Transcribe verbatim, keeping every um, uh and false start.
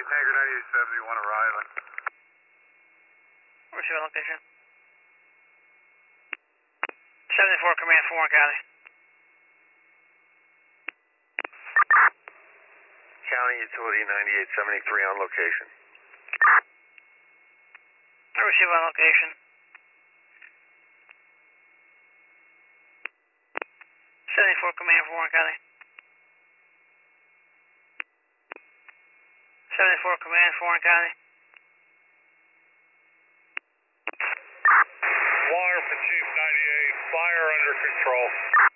Tanker ninety-eight seventy-one arriving. Receiving location. seventy-four Command for Warren County. County Utility ninety-eight seventy-three on location. I receive on location. seventy-four Command for Warren County. seventy-four Command for Warren County. Wire for Chief ninety-eight, fire under control.